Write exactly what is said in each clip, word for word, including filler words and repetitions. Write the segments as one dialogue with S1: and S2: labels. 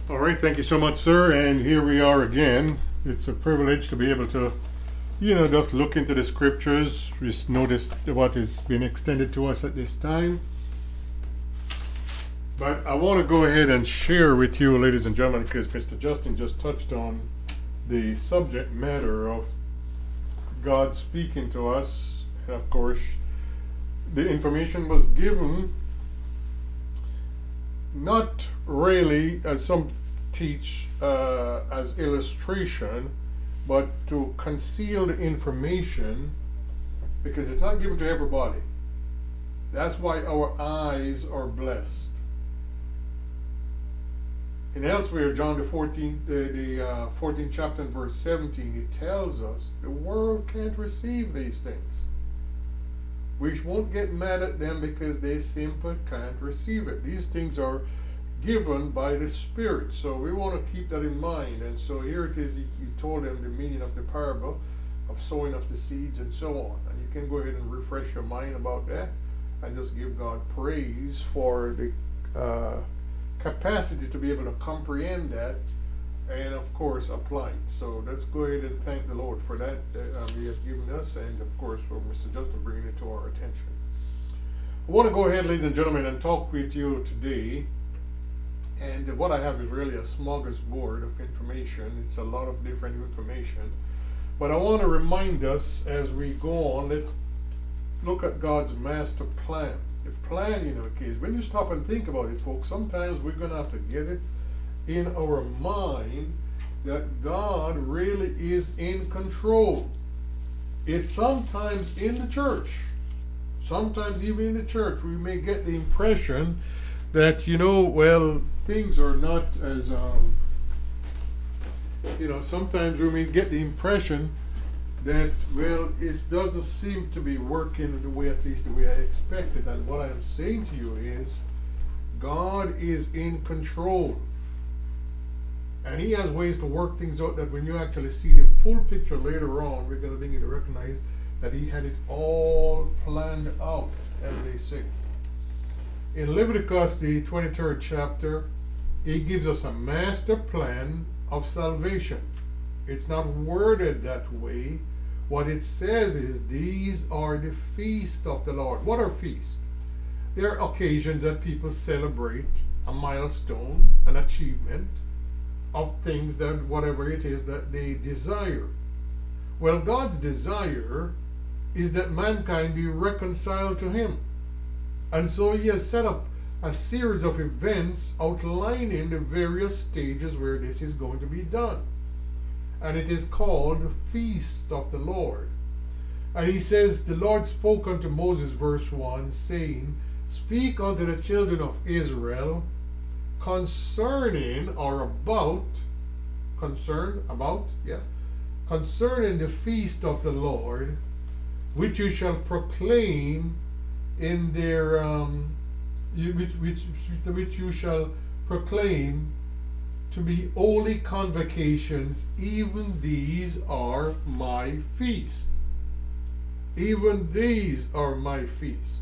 S1: All right, thank you so much, sir. And here we are again. It's a privilege to be able to, you know, just look into the scriptures, just notice what has been extended to us at this time. But I want to go ahead and share with you, ladies and gentlemen, because Mister Justin just touched on the subject matter of God speaking to us. And of course, the information was given not really, as some teach, uh, as illustration, but to conceal the information, because it's not given to everybody. That's why our eyes are blessed. And elsewhere, John the fourteenth, the, the uh, fourteenth chapter and verse seventeen, it tells us the world can't receive these things. We won't get mad at them because they simply can't receive it. These things are given by the Spirit. So we want to keep that in mind. And so here it is, he, he told them the meaning of the parable of sowing of the seeds and so on. And you can go ahead and refresh your mind about that and just give God praise for the uh, capacity to be able to comprehend that and of course apply it. So let's go ahead and thank the Lord for that that um, he has given us, and of course for Mister Justin bringing it to our attention. I want to go ahead, ladies and gentlemen, and talk with you today, and what I have is really a smorgasbord of information. It's a lot of different information, but I want to remind us as we go on, let's look at God's master plan. The plan, you know, case, when you stop and think about it, folks, sometimes we're going to have to get it in our mind that God really is in control. It's sometimes in the church, sometimes even in the church, we may get the impression that, you know, well, things are not as, um, you know, sometimes we may get the impression that, well, it doesn't seem to be working the way, at least the way I expected. And what I am saying to you is, God is in control. And he has ways to work things out that when you actually see the full picture later on, we're going to begin to recognize that he had it all planned out, as they say. In Leviticus, the twenty-third chapter, he gives us a master plan of salvation. It's not worded that way. What it says is, these are the feast of the Lord. What are feasts? They're occasions that people celebrate a milestone, an achievement of things that, whatever it is that they desire. Well, God's desire is that mankind be reconciled to him. And so he has set up a series of events outlining the various stages where this is going to be done. And it is called the Feast of the Lord. And he says, the Lord spoke unto Moses, verse one, saying, speak unto the children of Israel concerning or about, concerned about, yeah, concerning the feast of the Lord, which you shall proclaim in their, um, you, which, which, which you shall proclaim to be holy convocations. Even these are my feast. Even these are my feast.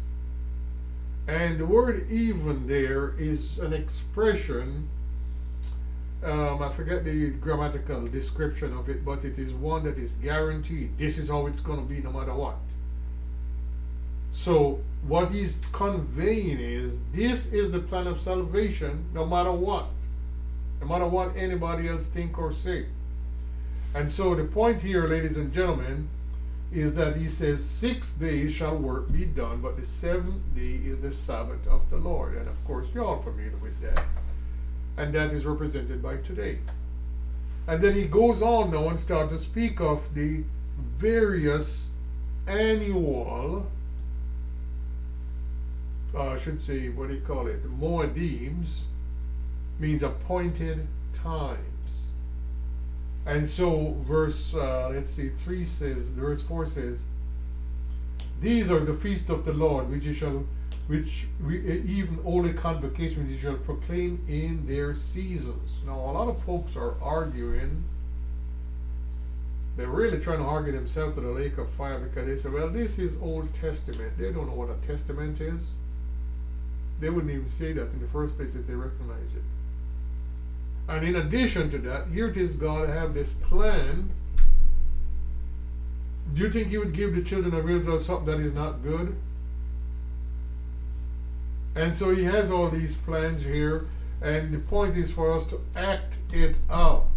S1: And the word even there is an expression, um, I forget the grammatical description of it, but it is one that is guaranteed. This is how it's going to be no matter what. So what he's conveying is, this is the plan of salvation no matter what. No matter what anybody else think or say. And so the point here, ladies and gentlemen, is that he says six days shall work be done, but the seventh day is the Sabbath of the Lord. And of course you're all familiar with that, and that is represented by today. And then he goes on now and starts to speak of the various annual, uh, I should say, what do you call it, the Moedims, means appointed times. And so verse, uh, let's see, three says, verse four says, these are the feast of the Lord, which you shall, which we, even holy convocation, which you shall proclaim in their seasons. Now, a lot of folks are arguing, they're really trying to argue themselves to the lake of fire, because they say, well, this is Old Testament. They don't know what a testament is. They wouldn't even say that in the first place if they recognize it. And in addition to that, here it is, God have this plan. Do you think he would give the children of Israel something that is not good? And so he has all these plans here, and the point is for us to act it out.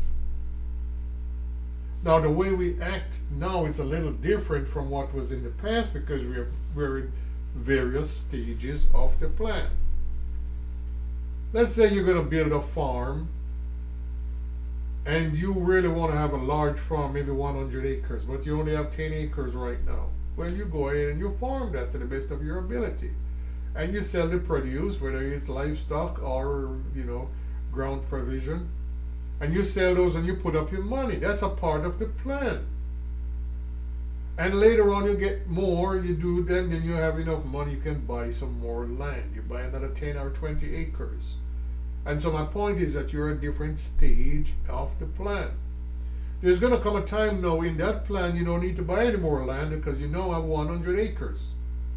S1: Now, the way we act now is a little different from what was in the past, because we are, we're in various stages of the plan. Let's say you're going to build a farm, and you really want to have a large farm, maybe one hundred acres, but you only have ten acres right now. Well, you go ahead and you farm that to the best of your ability. And you sell the produce, whether it's livestock or, you know, ground provision. And you sell those and you put up your money. That's a part of the plan. And later on you get more, you do then, then you have enough money, you can buy some more land. You buy another ten or twenty acres. And so my point is that you're at a different stage of the plan. There's going to come a time now in that plan you don't need to buy any more land because you now have one hundred acres.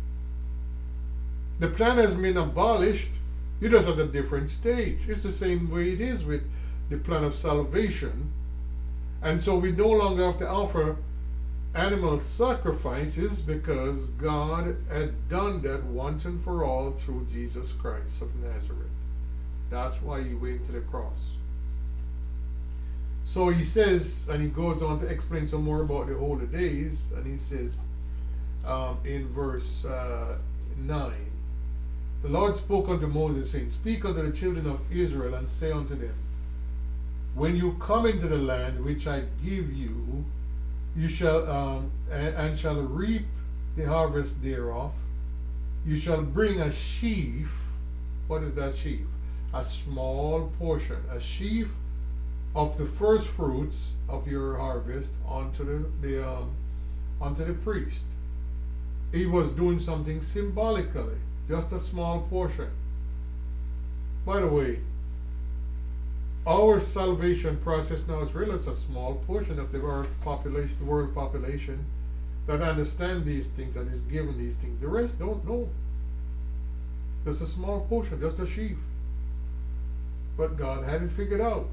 S1: The plan has been abolished. You're just at a different stage. It's the same way it is with the plan of salvation. And so we no longer have to offer animal sacrifices because God had done that once and for all through Jesus Christ of Nazareth. That's why he went to the cross. So he says, and he goes on to explain some more about the holy days, and he says um, in verse uh, nine, the Lord spoke unto Moses, saying, Speak unto the children of Israel, and say unto them, When you come into the land which I give you, you shall um, and, and shall reap the harvest thereof. You shall bring a sheaf. What is that sheaf? A small portion, a sheaf of the first fruits of your harvest onto the, the um, onto the priest. He was doing something symbolically, just a small portion. By the way, our salvation process now is really a small portion of the world population, the world population that understand these things and is given these things. The rest don't know. Just a small portion, just a sheaf. But God had it figured out.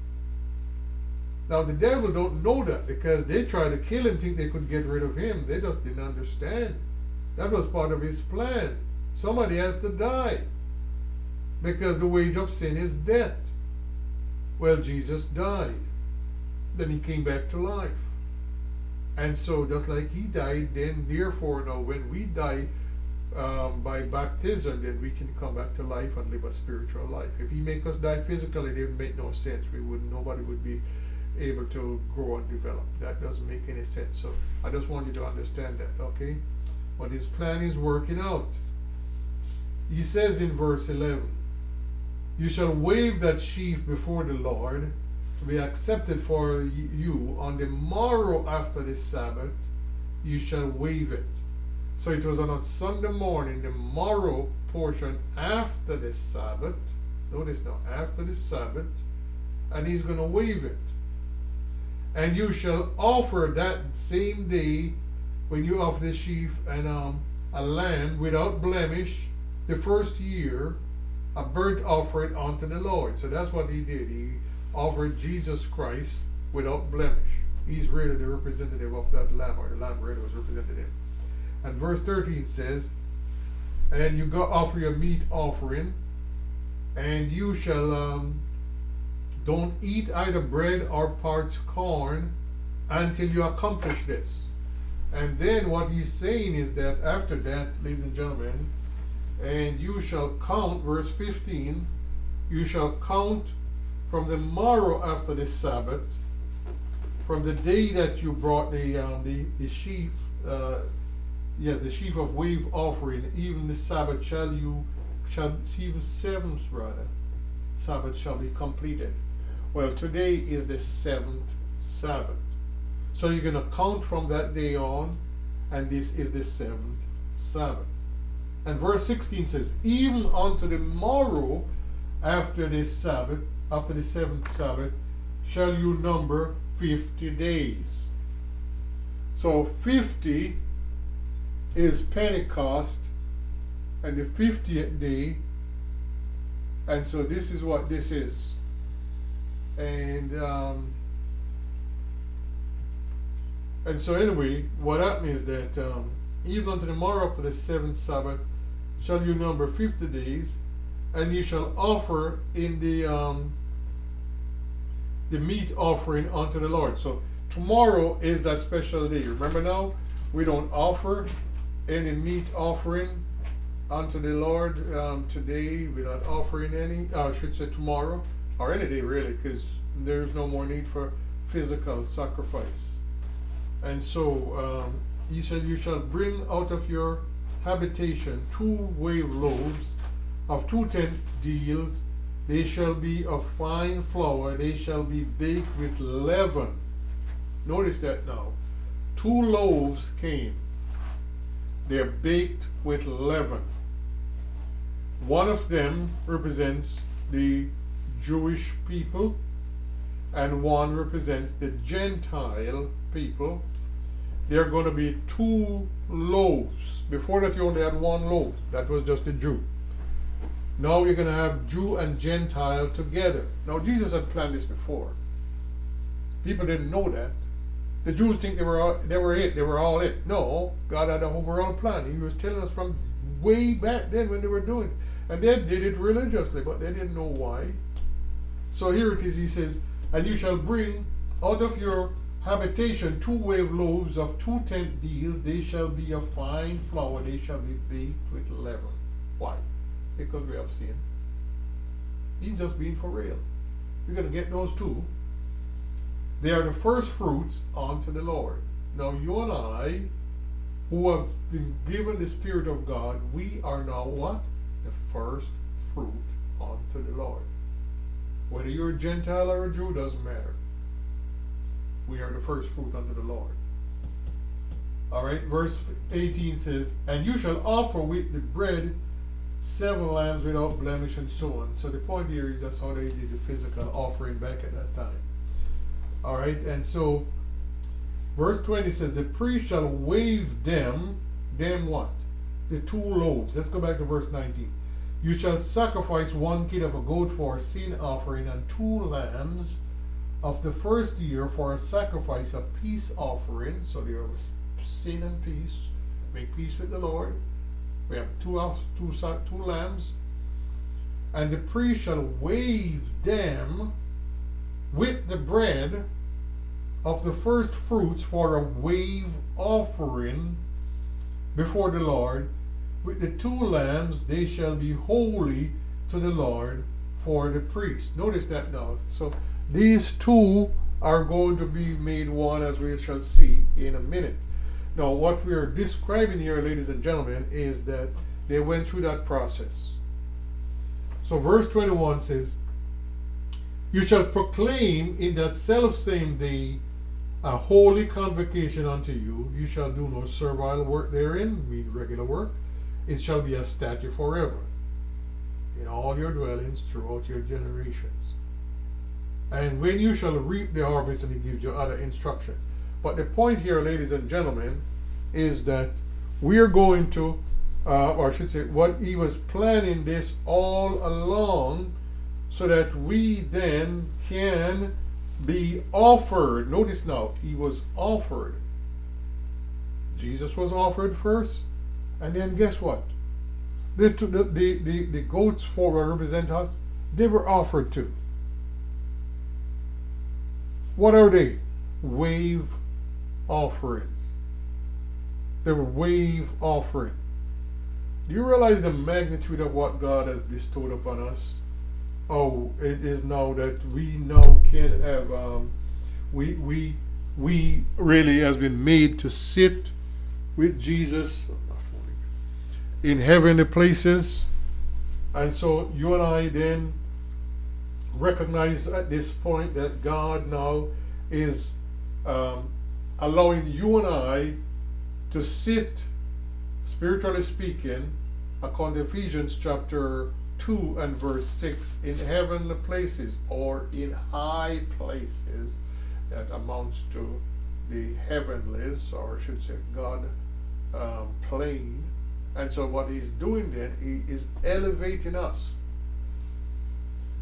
S1: Now the devil don't know that because they tried to kill him, think they could get rid of him. They just didn't understand. That was part of his plan. Somebody has to die because the wage of sin is death. Well, Jesus died. Then he came back to life. And so just like he died, then therefore now when we die um, by baptism, then we can come back to life and live a spiritual life. If he make us die physically, it would make no sense. We wouldn't, nobody would be able to grow and develop. That doesn't make any sense. So I just want you to understand that, okay? But his plan is working out. He says in verse eleven, You shall wave that sheaf before the Lord to be accepted for you. On the morrow after the Sabbath, you shall wave it. So it was on a Sunday morning, the morrow portion after the Sabbath. Notice now, after the Sabbath, and he's going to wave it. And you shall offer that same day, when you offer the sheaf and um, a lamb without blemish, the first year, a burnt offering unto the Lord. So that's what he did. He offered Jesus Christ without blemish. He's really the representative of that lamb, or the lamb really was representative. And verse thirteen says, And you go offer your meat offering, and you shall um, don't eat either bread or parched corn until you accomplish this. And then what he's saying is that after that, ladies and gentlemen, and you shall count, verse fifteen, you shall count from the morrow after the Sabbath, from the day that you brought the um, the, the sheaf, uh, yes, the sheaf of wave offering, even the Sabbath shall you, shall, even seventh rather, Sabbath shall be completed. Well, today is the seventh Sabbath. So you're going to count from that day on, and this is the seventh Sabbath. And verse sixteen says, Even unto the morrow after the Sabbath, after the seventh Sabbath, shall you number fifty days. So fifty is Pentecost, and the fiftieth day, and so this is what this is. And um, and so anyway, what happened is that um, even unto the morrow after the seventh Sabbath shall you number fifty days, and you shall offer in the um, the meat offering unto the Lord. So tomorrow is that special day. Remember now, we don't offer any meat offering unto the Lord um, today. We're not offering any, uh, I should say tomorrow, or any day really, because there's no more need for physical sacrifice. And so um, he said, you shall bring out of your habitation two wave loaves of two tenth deals. They shall be of fine flour. They shall be baked with leaven. Notice that now. Two loaves came. They're baked with leaven. One of them represents the Jewish people, and one represents the Gentile people. There are going to be two loaves. Before that, you only had one loaf. That was just a Jew. Now you're going to have Jew and Gentile together. Now Jesus had planned this before. People didn't know that. The Jews think they were all, they were it. They were all it. No, God had an overall plan. He was telling us from way back then when they were doing it. And they did it religiously, but they didn't know why. So here it is. He says, and you shall bring out of your habitation two wave loaves of two tenth deals. They shall be of fine flour. They shall be baked with leaven. Why? Because we have sin. He's just being for real. We're going to get those two. They are the first fruits unto the Lord. Now you and I, who have been given the Spirit of God, we are now what? The first fruit unto the Lord. Whether you're a Gentile or a Jew, doesn't matter. We are the first fruit unto the Lord. All right, verse eighteen says, and you shall offer with the bread seven lambs without blemish, and so on. So the point here is that's how they did the physical offering back at that time. All right, and so verse twenty says, the priest shall wave them, them what? The two loaves. Let's go back to verse nineteen. You shall sacrifice one kid of a goat for a sin offering, and two lambs of the first year for a sacrifice of peace offering. So there was sin and peace. Make peace with the Lord. We have two of two two lambs, and the priest shall wave them with the bread of the first fruits for a wave offering before the Lord. With the two lambs they shall be holy to the Lord for the priest. Notice that now. So these two are going to be made one, as we shall see in a minute. Now, what we are describing here, ladies and gentlemen, is that they went through that process. So verse twenty-one says, you shall proclaim in that self-same day a holy convocation unto you. You shall do no servile work therein, mean regular work. It shall be a statute forever in all your dwellings throughout your generations. And when you shall reap the harvest, and he gives you other instructions. But the point here, ladies and gentlemen, is that we are going to, uh, or I should say, what he was planning this all along, so that we then can be offered. Notice now, he was offered. Jesus was offered first, and then guess what? The, the, the, the, the goats for represent us, they were offered too. What are they? Wave offerings. They were wave offering. Do you realize the magnitude of what God has bestowed upon us? Oh, it is now that we now can have, um, we, we, we really has been made to sit with Jesus in heavenly places. And so you and I then recognize at this point that God now is um, allowing you and I to sit, spiritually speaking, according to Ephesians chapter two and verse six, in heavenly places, or in high places. That amounts to the heavenlies, or I should say God um, plane. And so what he's doing then, he is elevating us.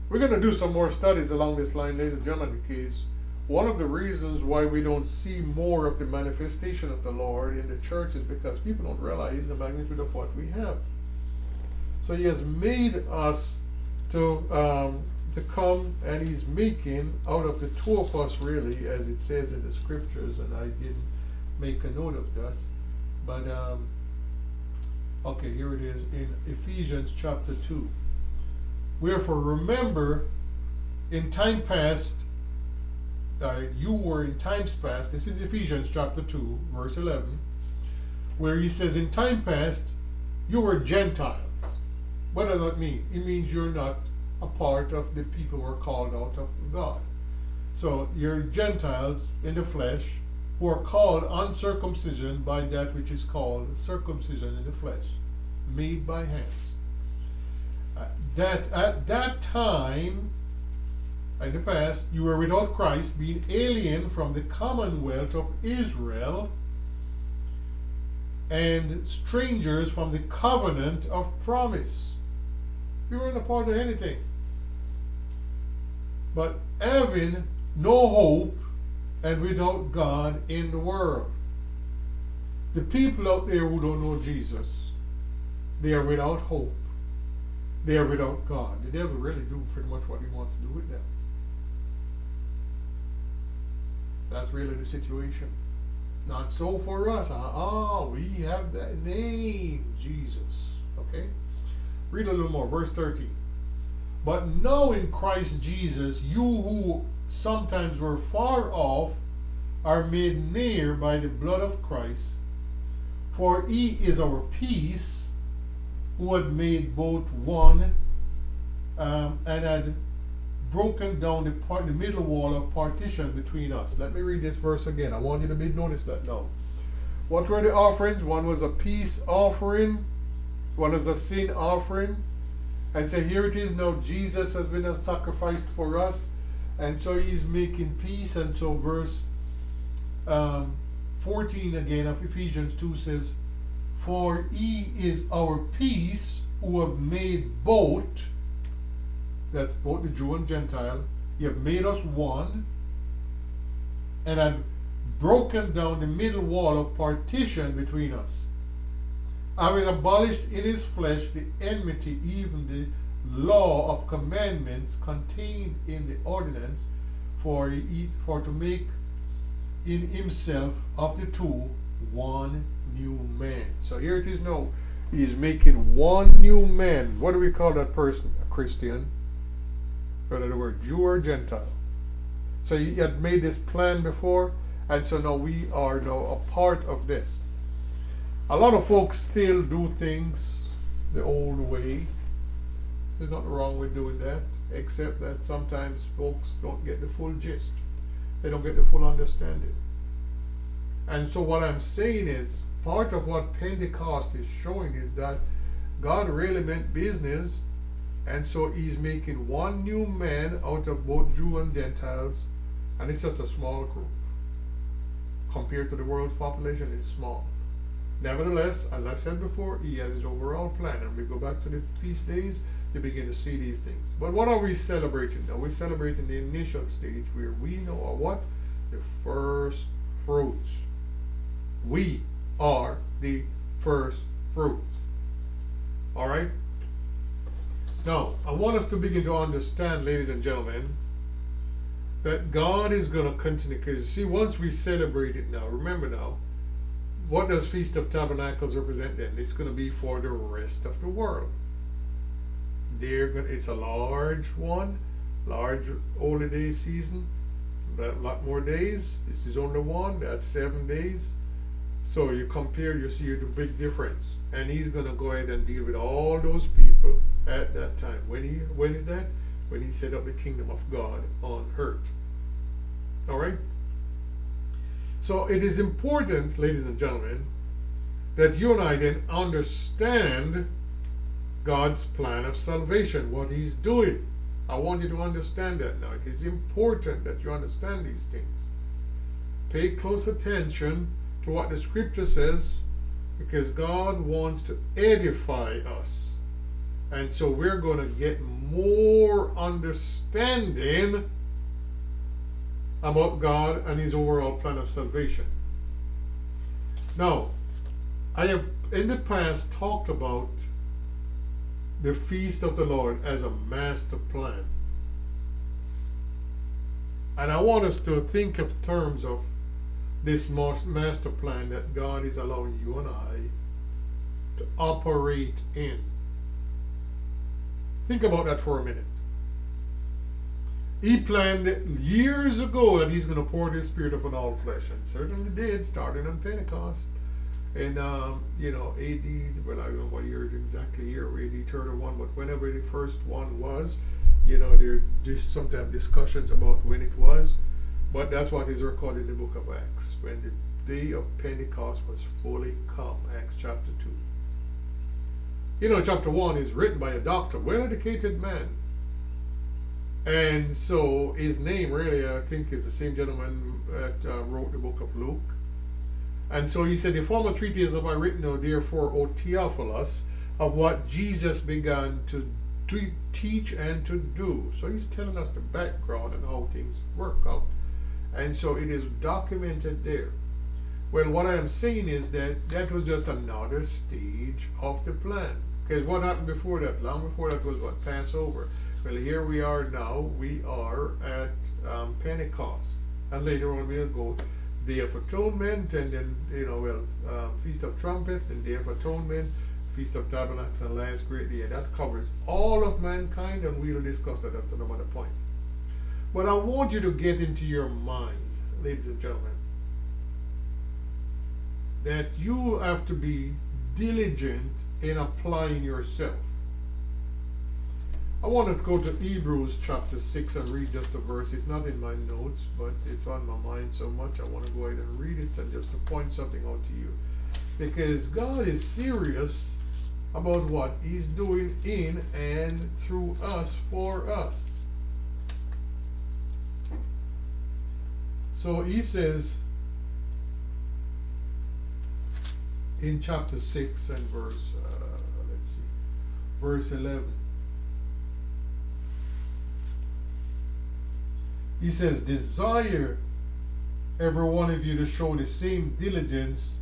S1: We're going to do some more studies along this line, ladies and gentlemen, because one of the reasons why we don't see more of the manifestation of the Lord in the church is because people don't realize the magnitude of what we have. So he has made us to um, to come, and he's making out of the two of us, really, as it says in the scriptures, and I didn't make a note of this, but um, okay, here it is in Ephesians chapter two. Wherefore remember, in time past, uh, you were in times past, this is Ephesians chapter two, verse eleven, where he says, in time past, you were Gentiles. What does that mean? It means you're not a part of the people who are called out of God. So you're Gentiles in the flesh, who are called uncircumcision by that which is called circumcision in the flesh, made by hands. Uh, that at that time, in the past, you were without Christ, being alien from the commonwealth of Israel, and strangers from the covenant of promise. You weren't a part of anything, but having no hope and without God in the world. The people out there who don't know Jesus, they are without hope. They are without God. The devil really do pretty much what he wants to do with them. That's really the situation. Not so for us. Ah, we have that name, Jesus. Okay? Read a little more. Verse thirteen. But now in Christ Jesus, you who sometimes were far off are made near by the blood of Christ. For he is our peace, who had made both one um, and had broken down the, part, the middle wall of partition between us. Let me read this verse again. I want you to be, notice that now. What were the offerings? One was a peace offering. One was a sin offering. And so here it is now. Jesus has been sacrificed for us. And so he's making peace. And so verse um, fourteen again of Ephesians two says, for he is our peace, who have made both, that's both the Jew and Gentile, he have made us one, and had broken down the middle wall of partition between us, having abolished in his flesh the enmity, even the law of commandments contained in the ordinance, for, he, for to make in himself of the two one new man. So here it is now. He's making one new man. What do we call that person? A Christian. Whether the word Jew or Gentile. So he had made this plan before, and so now we are now a part of this. A lot of folks still do things the old way. There's nothing wrong with doing that, except that sometimes folks don't get the full gist. They don't get the full understanding. And so what I'm saying is, part of what Pentecost is showing is that God really meant business, and so he's making one new man out of both Jew and Gentiles, and it's just a small group. Compared to the world's population, it's small. Nevertheless, as I said before, he has his overall plan, and we go back to the feast days, you begin to see these things. But what are we celebrating now? We're celebrating the initial stage where we know are what? The first fruits. We are the first fruits. All right? Now, I want us to begin to understand, ladies and gentlemen, that God is going to continue. Because, see, once we celebrate it now, remember now, what does Feast of Tabernacles represent then? It's going to be for the rest of the world. They're going to, it's a large one, large holiday season, a lot more days. This is only one, that's seven days. So you compare, you see the big difference. And he's going to go ahead and deal with all those people at that time. When he, when is that? When he set up the kingdom of God on earth. All right? So it is important, ladies and gentlemen, that you and I then understand God's plan of salvation, what he's doing. I want you to understand that now. It is important that you understand these things. Pay close attention to what the scripture says, because God wants to edify us. And so we're going to get more understanding about God and his overall plan of salvation. Now, I have in the past talked about the feast of the Lord as a master plan. And I want us to think of terms of this master plan that God is allowing you and I to operate in. Think about that for a minute. He planned years ago that he's going to pour his spirit upon all flesh, and certainly did, starting on Pentecost. And, um, you know, A D, well, I don't know what year it exactly here, A D thirty-one, but whenever the first one was, you know, there there's sometimes discussions about when it was, but that's what is recorded in the book of Acts, when the day of Pentecost was fully come, Acts chapter two. You know, chapter one is written by a doctor, well-educated man. And so his name really, I think, is the same gentleman that uh, wrote the book of Luke. And so he said, the former treatise have I written, O therefore, O Theophilus, of what Jesus began to do, teach and to do. So he's telling us the background and how things work out. And so it is documented there. Well, what I am saying is that that was just another stage of the plan. Because what happened before that? Long before that was what? Passover. Well, here we are now. We are at um, Pentecost. And later on we'll go Day of Atonement, and then, you know, well, um, Feast of Trumpets, then Day of Atonement, Feast of Tabernacles, and last great day. That covers all of mankind, and we'll discuss that at another point. But I want you to get into your mind, ladies and gentlemen, that you have to be diligent in applying yourself. I want to go to Hebrews chapter six and read just a verse. It's not in my notes, but it's on my mind so much I want to go ahead and read it, and just to point something out to you. Because God is serious about what he's doing in and through us, for us. So he says in chapter six and verse, uh, let's see, verse eleven. He says, desire every one of you to show the same diligence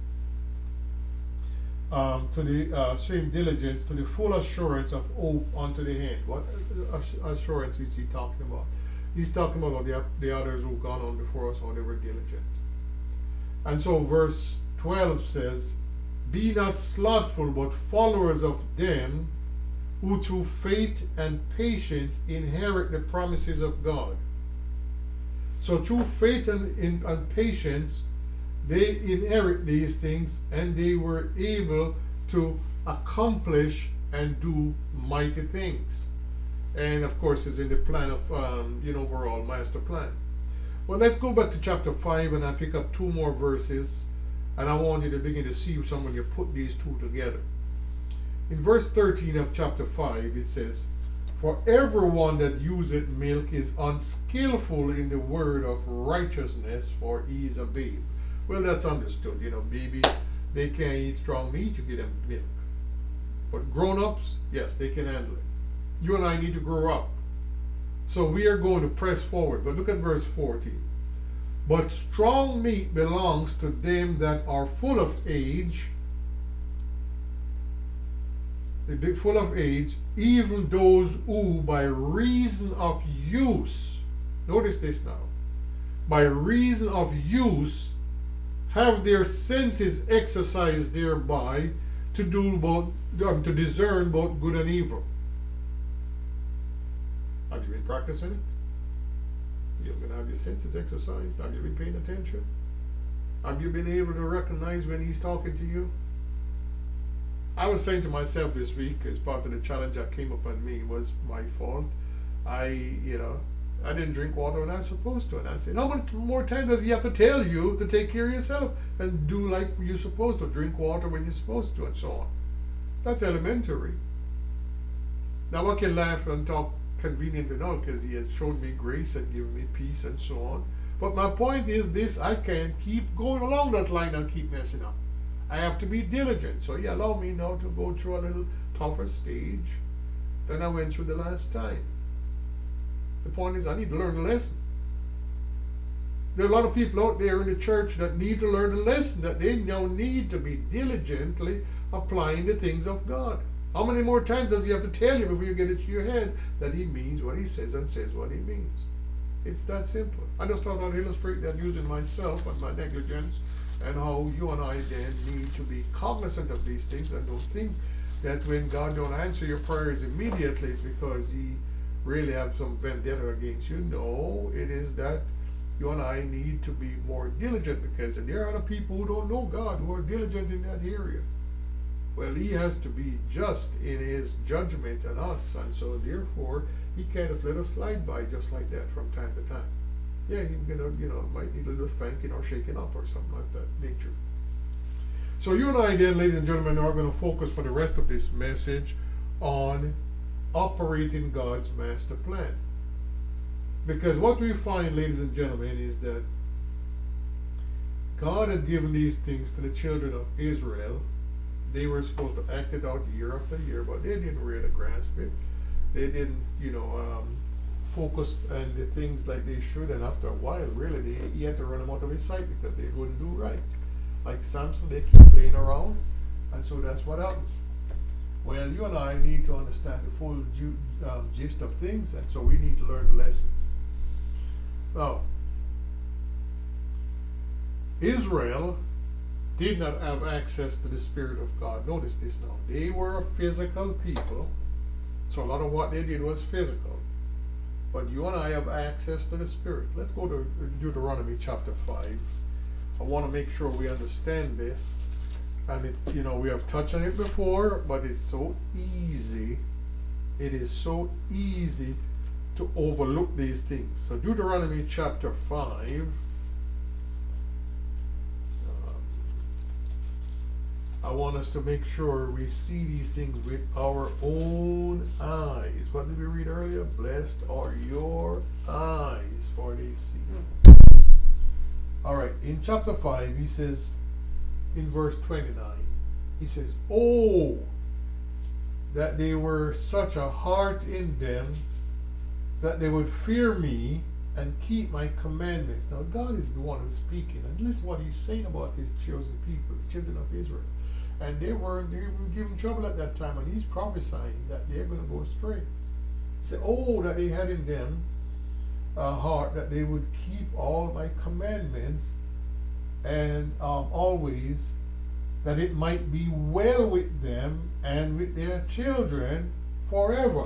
S1: um, to the uh, same diligence to the full assurance of hope unto the end. What assurance is he talking about? He's talking about the, the others who've gone on before us, how they were diligent. And so verse twelve says, be not slothful, but followers of them who through faith and patience inherit the promises of God. So through faith and, and, and patience, they inherit these things, and they were able to accomplish and do mighty things. And of course, it's in the plan of, um, you know, overall master plan. Well, let's go back to chapter five, and I pick up two more verses, and I want you to begin to see some when you put these two together. In verse thirteen of chapter five, it says, for everyone that useth milk is unskillful in the word of righteousness, for he is a babe. Well, that's understood. You know, baby, they can't eat strong meat, you give them milk. But grown-ups, yes, they can handle it. You and I need to grow up. So we are going to press forward. But look at verse fourteen. But strong meat belongs to them that are full of age, the full of age, even those who by reason of use, notice this now, by reason of use have their senses exercised thereby to do both, um, to discern both good and evil. Have you been practicing it? You're going to have your senses exercised. Have you been paying attention? Have you been able to recognize when he's talking to you? I was saying to myself this week, as part of the challenge that came upon me, was my fault. I, you know, I didn't drink water when I was supposed to. And I said, how much more time does he have to tell you to take care of yourself and do like you're supposed to, drink water when you're supposed to, and so on. That's elementary. Now I can laugh and talk conveniently now because he has shown me grace and given me peace and so on. But my point is this: I can't keep going along that line and keep messing up. I have to be diligent. So he allowed me now to go through a little tougher stage. than I went through the last time. The point is, I need to learn the lesson. There are a lot of people out there in the church that need to learn the lesson, that they now need to be diligently applying the things of God. How many more times does he have to tell you before you get it to your head that he means what he says and says what he means? It's that simple. I just thought I'd illustrate that using myself and my negligence, and how you and I then need to be cognizant of these things, and don't think that when God don't answer your prayers immediately, it's because he really have some vendetta against you. No, it is that you and I need to be more diligent, because there are other people who don't know God who are diligent in that area. Well, he has to be just in his judgment on us, and so therefore he can't just let us slide by just like that from time to time. Yeah, he's gonna, you know, might need a little spanking or shaking up or something like that nature. So you and I then, ladies and gentlemen, are going to focus for the rest of this message on operating God's master plan. Because what we find, ladies and gentlemen, is that God had given these things to the children of Israel. They were supposed to act it out year after year, but they didn't really grasp it. They didn't, you know, um, focus on the things like they should, and after a while, really, they, he had to run them out of his sight because they wouldn't do right. Like Samson, they keep playing around, and so that's what happens. Well, you and I need to understand the full ju um, gist of things, and so we need to learn the lessons. Now, Israel did not have access to the Spirit of God. Notice this now. They were a physical people, so a lot of what they did was physical. But you and I have access to the Spirit. Let's go to Deuteronomy chapter five. I want to make sure we understand this. And it, you know, we have touched on it before, but it's so easy. It is so easy to overlook these things. So Deuteronomy chapter five. I want us to make sure we see these things with our own eyes. What did we read earlier? Blessed are your eyes, for they see. All right, in chapter five, he says, in verse twenty-nine, he says, oh, that they were such a heart in them, that they would fear me and keep my commandments. Now, God is the one who's speaking, and listen to what he's saying about his chosen people, the children of Israel. And they weren't they were giving trouble at that time, and he's prophesying that they're going to go astray. He said, oh, that they had in them a heart, that they would keep all my commandments, and um, always, that it might be well with them and with their children forever.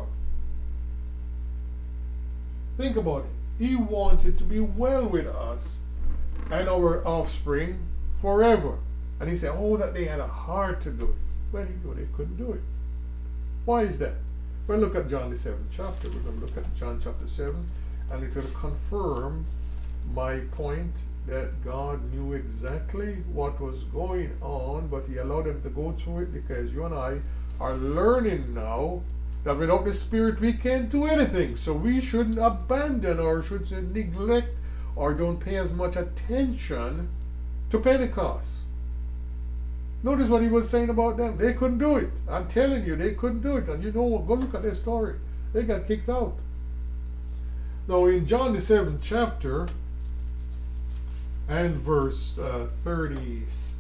S1: Think about it. He wants it to be well with us and our offspring forever. And he said, oh, that they had a heart to do it. Well, he knew they couldn't do it. Why is that? Well, look at John the seventh chapter. We're going to look at John chapter seven, and it will confirm my point that God knew exactly what was going on, but he allowed them to go through it because you and I are learning now that without the Spirit we can't do anything. So we shouldn't abandon, or should say neglect, or don't pay as much attention to Pentecost. Notice what he was saying about them. They couldn't do it. I'm telling you, they couldn't do it. And you know, go look at their story. They got kicked out. Now, in John the seventh chapter and verse uh, thirty-six,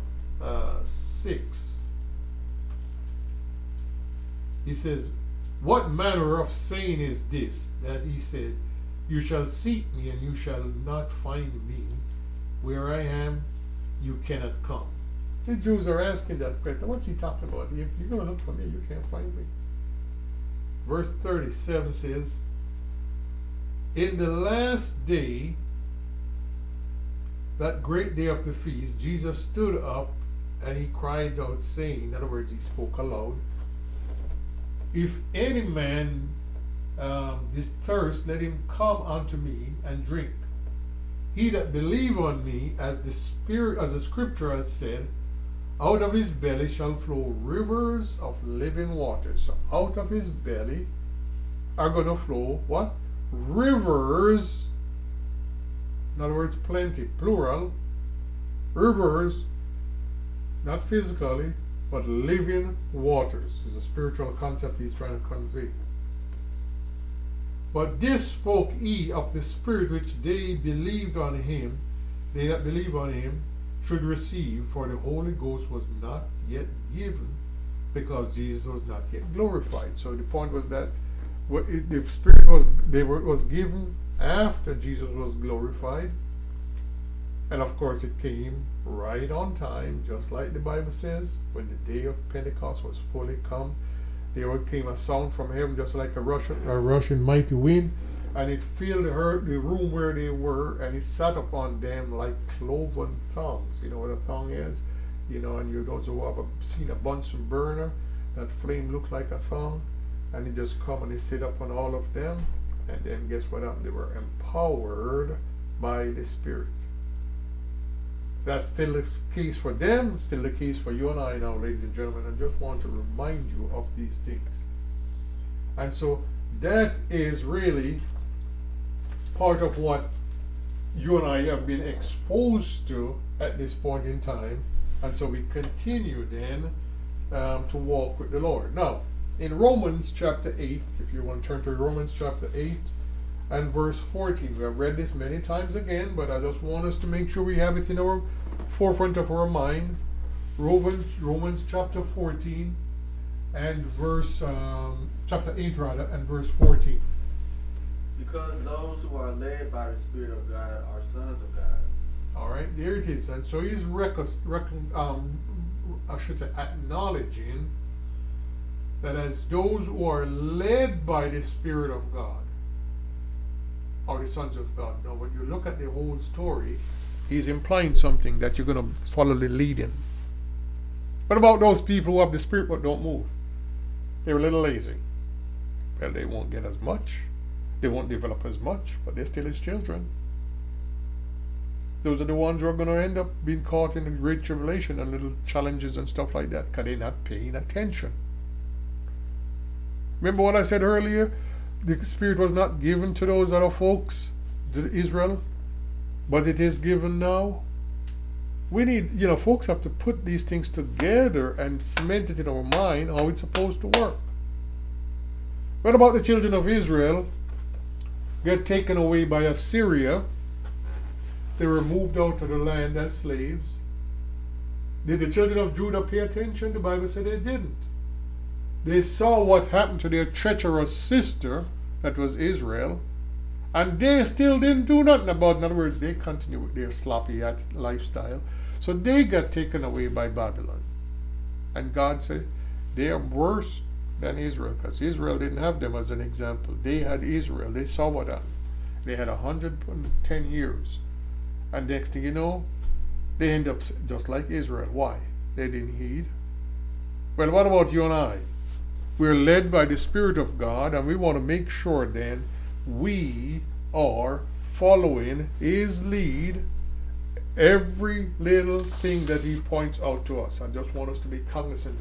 S1: he says, what manner of saying is this, that he said, you shall seek me and you shall not find me. Where I am, you cannot come. The Jews are asking that question. What's he talking about? You're going to look for me, you can't find me. Verse thirty-seven says, in the last day, that great day of the feast, Jesus stood up and he cried out, saying, in other words, he spoke aloud, if any man um, is thirst, let him come unto me and drink. He that believe on me, as the Spirit, as the Scripture has said, out of his belly shall flow rivers of living water. So out of his belly are going to flow what? Rivers. In other words, plenty, plural. Rivers, not physically, but living waters is a spiritual concept he's trying to convey. But this spoke he of the Spirit which they believed on him, they that believe on him should receive, for the Holy Ghost was not yet given, because Jesus was not yet glorified. So the point was that the Spirit was they were was given after Jesus was glorified, and of course it came right on time, just like the Bible says, when the day of Pentecost was fully come. There came a sound from heaven, just like a rushing, a rushing mighty wind, and it filled the, the room where they were, and it sat upon them like cloven tongues. You know what a tongue is? You know, and you those who have seen a Bunsen burner, that flame looked like a tongue, and it just come and it sit upon all of them, and then guess what happened? They were empowered by the Spirit. That's still the case for them, still the case for you and I now, ladies and gentlemen. I just want to remind you of these things. And so that is really part of what you and I have been exposed to at this point in time. And so we continue then um, to walk with the Lord. Now, in Romans chapter eight, if you want to turn to Romans chapter eight, and verse fourteen. We have read this many times again, but I just want us to make sure we have it in our forefront of our mind. Romans, Romans chapter fourteen and verse um, chapter eight rather, and verse fourteen.
S2: Because those who are led by the Spirit of God are sons of God.
S1: All right, there it is. And so he's rec- rec- um, I should say acknowledging that as those who are led by the Spirit of God are the sons of God. Now, when you look at the whole story, he's implying something, that you're going to follow the leading. What about those people who have the Spirit but don't move? They're a little lazy. Well, they won't get as much. They won't develop as much, but they're still his children. Those are the ones who are going to end up being caught in the great tribulation and little challenges and stuff like that, because they're not paying attention. Remember what I said earlier? The Spirit was not given to those other folks, to Israel, but it is given now. We need, you know, folks have to put these things together and cement it in our mind how it's supposed to work. What about the children of Israel get taken away by Assyria? They were moved out of the land as slaves. Did the children of Judah pay attention? The Bible said they didn't. They saw what happened to their treacherous sister, that was Israel, and they still didn't do nothing about it. In other words, they continued with their sloppy lifestyle. So they got taken away by Babylon. And God said, they are worse than Israel, because Israel didn't have them as an example. They had Israel. They saw what happened. They had one hundred ten years. And next thing you know, they end up just like Israel. Why? They didn't heed. Well, what about you and I? We're led by the Spirit of God, and we want to make sure then we are following his lead, every little thing that he points out to us. I just want us to be cognizant of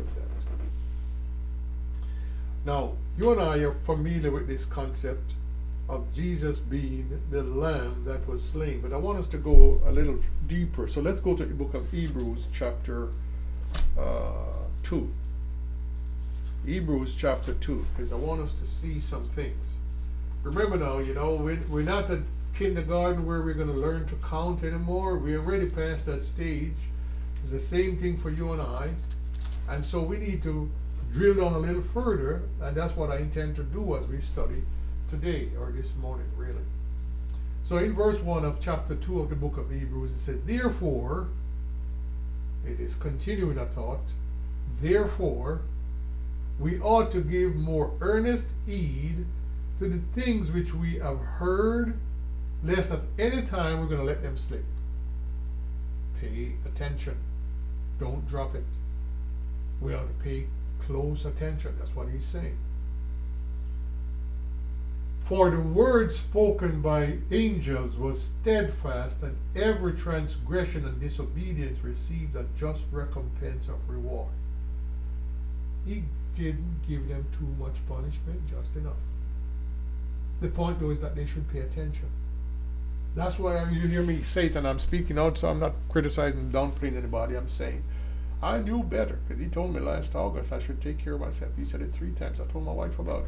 S1: that. Now, you and I are familiar with this concept of Jesus being the lamb that was slain, but I want us to go a little deeper. So let's go to the book of Hebrews chapter uh, two. Hebrews chapter two, because I want us to see some things. Remember now, you know, we're, we're not at kindergarten where we're going to learn to count anymore. We're already past that stage. It's the same thing for you and I. And so we need to drill down a little further, and that's what I intend to do as we study today, or this morning, really. So in verse one of chapter two of the book of Hebrews, it says, therefore, it is continuing a thought, therefore, we ought to give more earnest heed to the things which we have heard, lest at any time we're going to let them slip. Pay attention. Don't drop it. We ought to pay close attention. That's what he's saying. For the word spoken by angels was steadfast, and every transgression and disobedience received a just recompense of reward. He didn't give them too much punishment, just enough. The point though is that they should pay attention. That's why you hear me say it, and I'm speaking out, so I'm not criticizing, downplaying anybody. I'm saying I knew better because he told me last August I should take care of myself. He said it three times. I told my wife about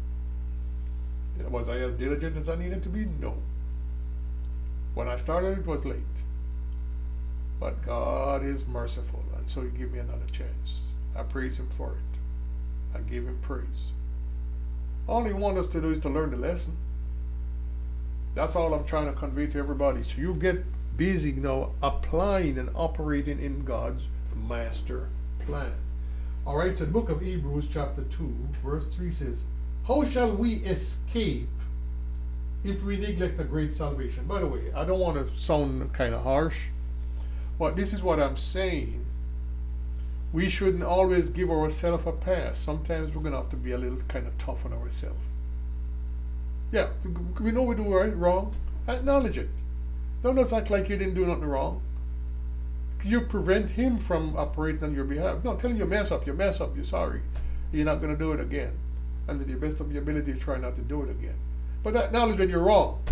S1: it. Was I as diligent as I needed to be? No. When I started, it was late. But God is merciful, and so he gave me another chance. I praise him for it. I give him praise. All he wants us to do is to learn the lesson. That's all I'm trying to convey to everybody. So you get busy now applying and operating in God's master plan. All right, so the book of Hebrews chapter two, verse three says, how shall we escape if we neglect a great salvation? By the way, I don't want to sound kind of harsh, but this is what I'm saying. We shouldn't always give ourselves a pass. Sometimes we're going to have to be a little kind of tough on ourselves. Yeah, we know we do right, wrong. Acknowledge it. Don't just act like you didn't do nothing wrong. You prevent him from operating on your behalf. No, tell him you mess up, you mess up, you're sorry. You're not going to do it again. And to the best of your ability, try not to do it again. But acknowledge when you're wrong.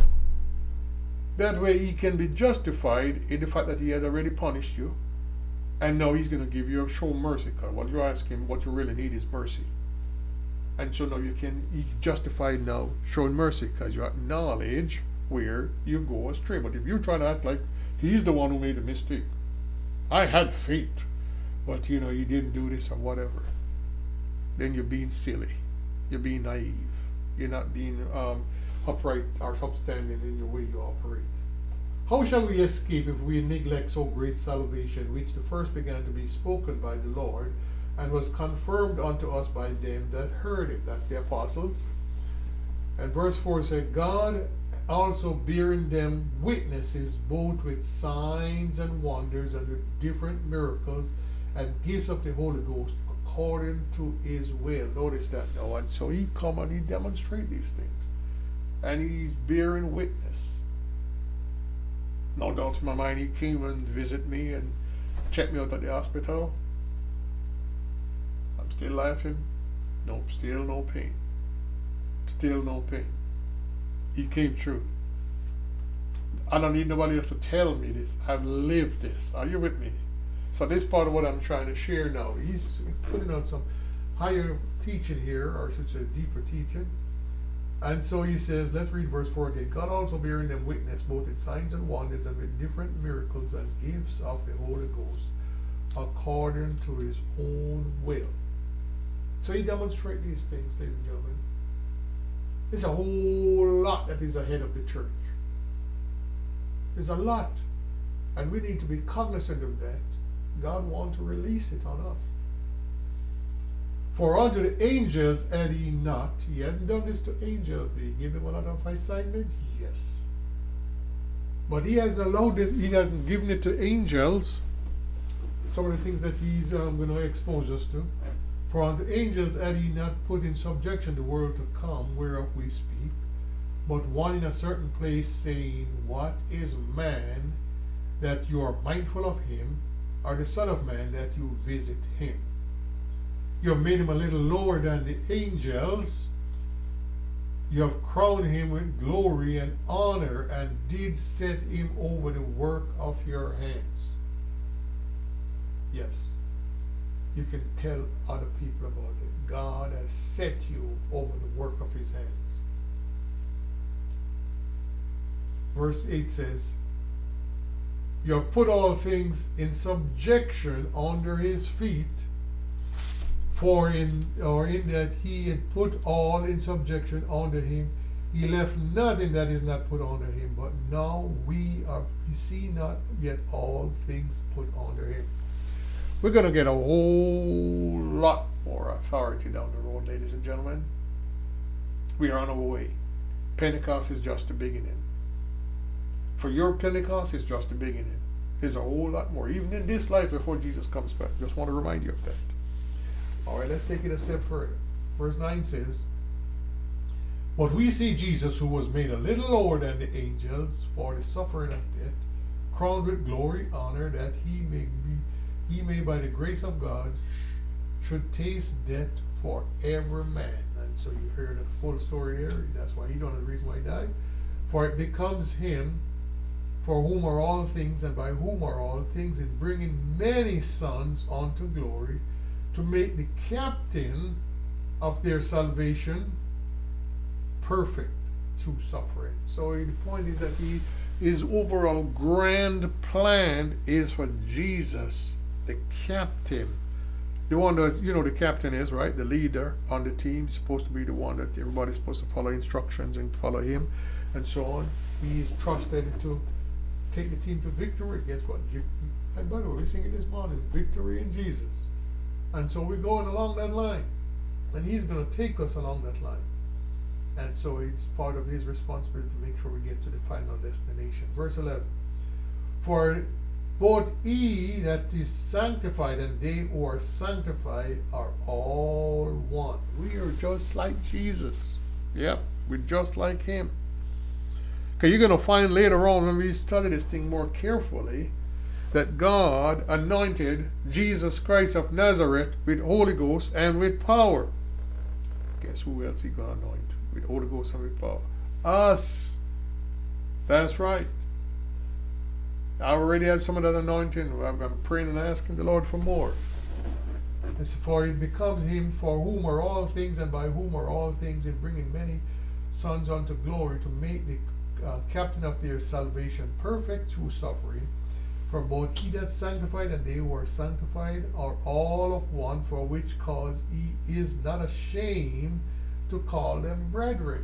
S1: That way he can be justified in the fact that he has already punished you. And now he's going to give you a show mercy. Because what you're asking, what you really need is mercy. And so now you can, he's justified now showing mercy because you acknowledge where you go astray. But if you're trying to act like he's the one who made a mistake, I had faith, but you know, you didn't do this or whatever, then you're being silly. You're being naive. You're not being um, upright or upstanding in your way you operate. How shall we escape if we neglect so great salvation, which the first began to be spoken by the Lord, and was confirmed unto us by them that heard it? That's the apostles. And verse four said, God also bearing them witnesses both with signs and wonders and with different miracles, and gives up the Holy Ghost according to his will. Notice that now. And so he come and he demonstrate these things. And he's bearing witness. No doubt in my mind, he came and visit me and checked me out at the hospital. I'm still laughing. Nope, still no pain. Still no pain. He came through. I don't need nobody else to tell me this. I've lived this. Are you with me? So this part of what I'm trying to share now. He's putting on some higher teaching here, or I should say deeper teaching. And so he says, let's read verse four again. God also bearing them witness both with signs and wonders and with different miracles and gifts of the Holy Ghost according to his own will. So he demonstrates these things, ladies and gentlemen. There's a whole lot that is ahead of the church. There's a lot. And we need to be cognizant of that. God wants to release it on us. For unto the angels had he not. He hadn't done this to angels. Did he give them a lot of assignment? Yes. But he hasn't allowed it. He hasn't given it to angels. Some of the things that he's um, going to expose us to. For unto angels had he not put in subjection the world to come, whereof we speak, but one in a certain place, saying, what is man that you are mindful of him, or the Son of Man that you visit him? You have made him a little lower than the angels. You have crowned him with glory and honor, and did set him over the work of your hands. Yes. You can tell other people about it. God has set you over the work of his hands. Verse eight says, you have put all things in subjection under his feet, for in or in that he had put all in subjection under him, he left nothing that is not put under him. But now we are we see not yet all things put under him. We're going to get a whole lot more authority down the road, ladies and gentlemen. We are on our way. Pentecost is just the beginning. For your Pentecost is just the beginning. There's a whole lot more, even in this life before Jesus comes back. Just want to remind you of that. All right, let's take it a step further. Verse nine says, but we see Jesus, who was made a little lower than the angels for the suffering of death, crowned with glory, honor, that he may be he may by the grace of God should taste death for every man. And so you hear the full story there. That's why he don't know the reason why he died. For it becomes him for whom are all things, and by whom are all things, in bringing many sons unto glory, to make the captain of their salvation perfect through suffering. So the point is that he, his overall grand plan is for Jesus, the captain, the one that, you know, the captain is, right? The leader on the team is supposed to be the one that everybody's supposed to follow instructions and follow him and so on. He is trusted to take the team to victory. Guess what? And by the way, we're singing this morning, victory in Jesus. And so we're going along that line. And he's going to take us along that line. And so it's part of his responsibility to make sure we get to the final destination. Verse eleven. For both he that is sanctified and they who are sanctified are all one. We are just like Jesus. Yep, we're just like him. Because you're going to find later on, when we study this thing more carefully, that God anointed Jesus Christ of Nazareth with Holy Ghost and with power. Guess who else he going to anoint with Holy Ghost and with power? Us. That's right. I already have some of that anointing. I'm praying and asking the Lord for more. It's for it becomes him for whom are all things, and by whom are all things, in bringing many sons unto glory, to make the uh, captain of their salvation perfect through suffering. For both he that sanctified and they who are sanctified are all of one, for which cause he is not ashamed to call them brethren.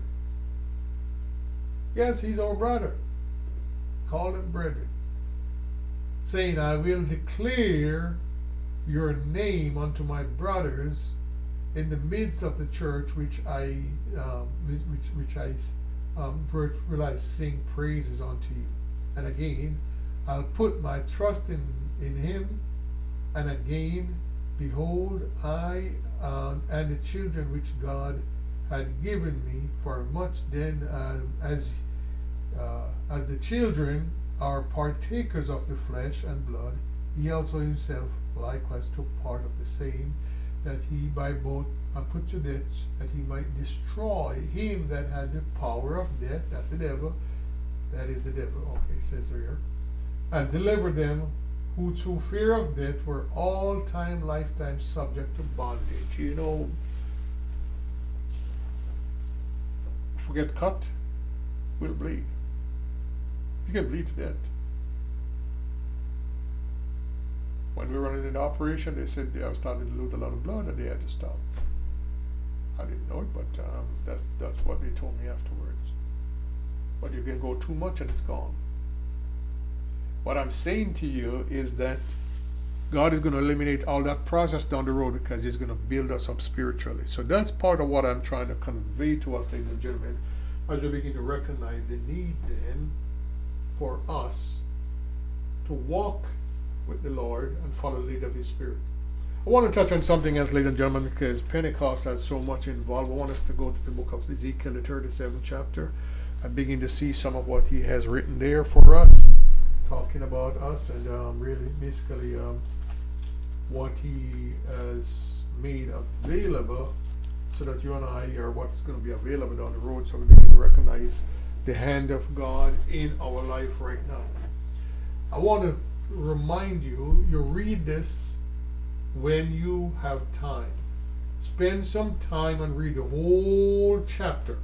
S1: Yes, he's our brother. Call them brethren. Saying, I will declare your name unto my brothers in the midst of the church, which I um, which which I um, will I sing praises unto you. And again, I'll put my trust in, in him. And again, behold, I uh, and the children which God had given me, for much then um, as uh, as the children are partakers of the flesh and blood, he also himself likewise took part of the same, that he by both uh, put to death, that he might destroy him that had the power of death. That's the devil. That is the devil. Okay, it says here. And deliver them who through fear of death were all time, lifetime subject to bondage. You know, if we get cut, we'll bleed. You can bleed to death. When we were running an operation, they said I was starting to lose a lot of blood and they had to stop. I didn't know it, but um, that's that's what they told me afterwards. But you can go too much and it's gone. What I'm saying to you is that God is going to eliminate all that process down the road, because he's going to build us up spiritually. So that's part of what I'm trying to convey to us, ladies and gentlemen, as we begin to recognize the need then for us to walk with the Lord and follow the lead of his Spirit. I want to touch on something else, ladies and gentlemen, because Pentecost has so much involved. I want us to go to the book of Ezekiel, the thirty-seventh chapter, and begin to see some of what he has written there for us, talking about us, and um, really basically um, what he has made available, so that you and I are what's going to be available down the road, so we begin to recognize the hand of God in our life right now. I want to remind you, you read this when you have time. Spend some time and read the whole chapter.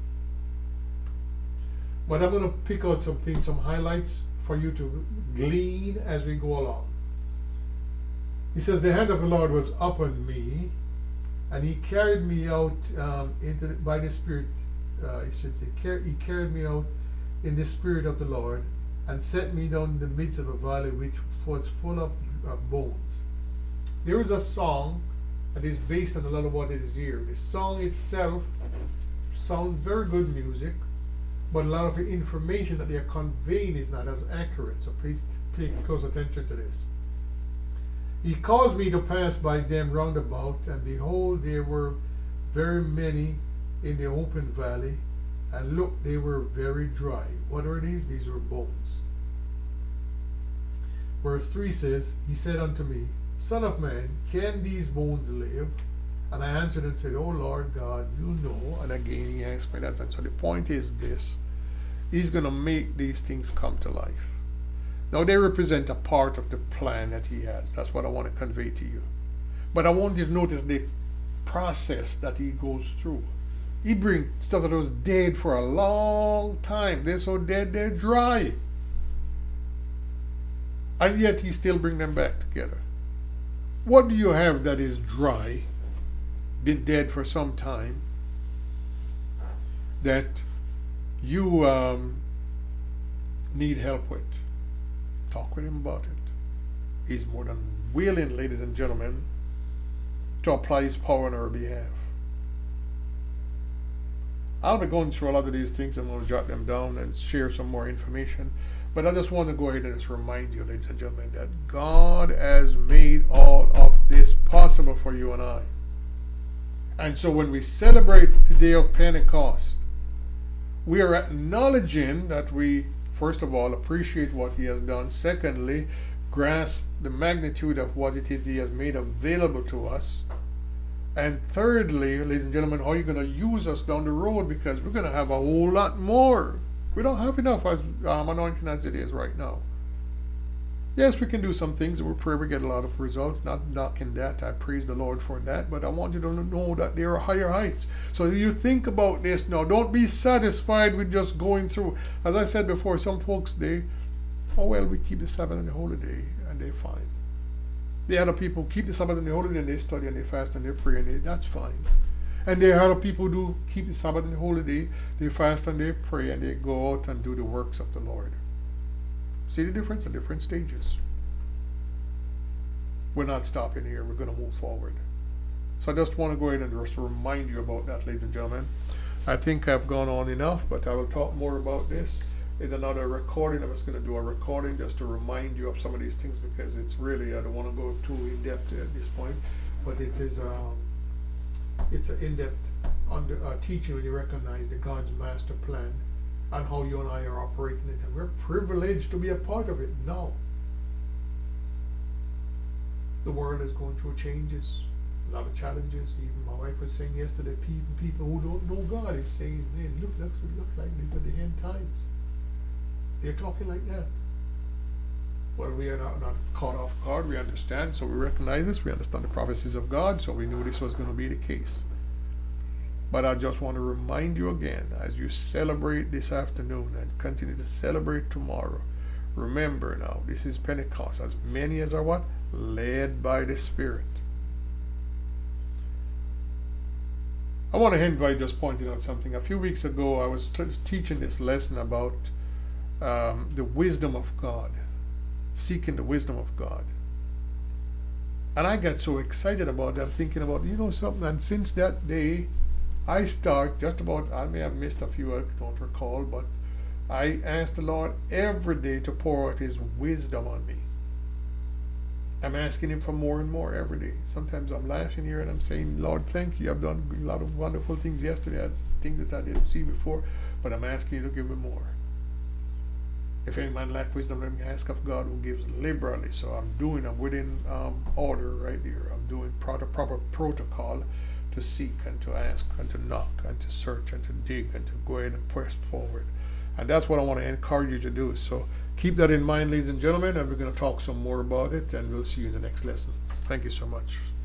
S1: But I'm going to pick out some things, some highlights for you to glean as we go along. He says, the hand of the Lord was upon me, and he carried me out um, into the, by the Spirit. Uh, he said, he, car- he carried me out in the Spirit of the Lord, and set me down in the midst of a valley which was full of uh, bones. There is a song that is based on a lot of what is here. The song itself sounds very good music, but a lot of the information that they are conveying is not as accurate. So please pay close attention to this. He caused me to pass by them round about, and behold, there were very many in the open valley, and look, they were very dry. What are these? These were bones. Verse three says, he said unto me, Son of man, can these bones live? And I answered and said, O Lord God, you know. And again he asked me that. And so the point is this: he's going to make these things come to life. Now they represent a part of the plan that he has. That's what I want to convey to you. But I want you to notice the process that he goes through. He brings stuff that was dead for a long time. They're so dead, they're dry. And yet he still brings them back together. What do you have that is dry, been dead for some time, that you um, need help with? Talk with him about it. He's more than willing, ladies and gentlemen, to apply his power on our behalf. I'll be going through a lot of these things. I'm going to jot them down and share some more information. But I just want to go ahead and just remind you, ladies and gentlemen, that God has made all of this possible for you and I. And so when we celebrate the day of Pentecost, we are acknowledging that we, first of all, appreciate what he has done. Secondly, grasp the magnitude of what it is he has made available to us. And thirdly, ladies and gentlemen, how are you going to use us down the road? Because we're going to have a whole lot more. We don't have enough as um, anointing as it is right now. Yes, we can do some things, and we pray we get a lot of results. Not knocking that. I praise the Lord for that. But I want you to know that there are higher heights. So you think about this now. Don't be satisfied with just going through. As I said before, some folks, they, oh well, we keep the Sabbath and the holy day, and they're fine. The other people keep the Sabbath and the holy day, and they study and they fast and they pray, and they, that's fine. And there are other people who do keep the Sabbath and the holy day, they fast and they pray, and they go out and do the works of the Lord. See the difference at different stages. We're not stopping here. We're going to move forward. So I just want to go ahead and just remind you about that, ladies and gentlemen. I think I've gone on enough, but I will talk more about this in another recording. I'm just going to do a recording just to remind you of some of these things, because it's really, I don't want to go too in depth at this point, but it is um, it's an in-depth under uh, teaching when you recognize the God's master plan and how you and I are operating it, and we're privileged to be a part of it now. The world is going through changes, a lot of challenges. Even my wife was saying yesterday, even people who don't know God is saying, man, look, looks, it looks like these are the end times. They're talking like that. Well, we are not, not caught off guard. We understand, so we recognize this. We understand the prophecies of God, so we knew this was going to be the case. But I just want to remind you again, as you celebrate this afternoon and continue to celebrate tomorrow, remember now, this is Pentecost. As many as are what? Led by the Spirit. I want to end by just pointing out something. A few weeks ago, I was t- teaching this lesson about um, the wisdom of God, seeking the wisdom of God. And I got so excited about that, thinking about, you know something, and since that day, I start just about, I may have missed a few, I don't recall, but I ask the Lord every day to pour out His wisdom on me. I'm asking Him for more and more every day. Sometimes I'm laughing here and I'm saying, Lord, thank you. I've done a lot of wonderful things yesterday. I had things that I didn't see before, but I'm asking you to give me more. If any man lack wisdom, let me ask of God, who gives liberally. So I'm doing, I'm within um, order right there. I'm doing proper, proper protocol to seek and to ask and to knock and to search and to dig and to go ahead and press forward. And that's what I want to encourage you to do. So keep that in mind, ladies and gentlemen, and we're going to talk some more about it, and we'll see you in the next lesson. Thank you so much.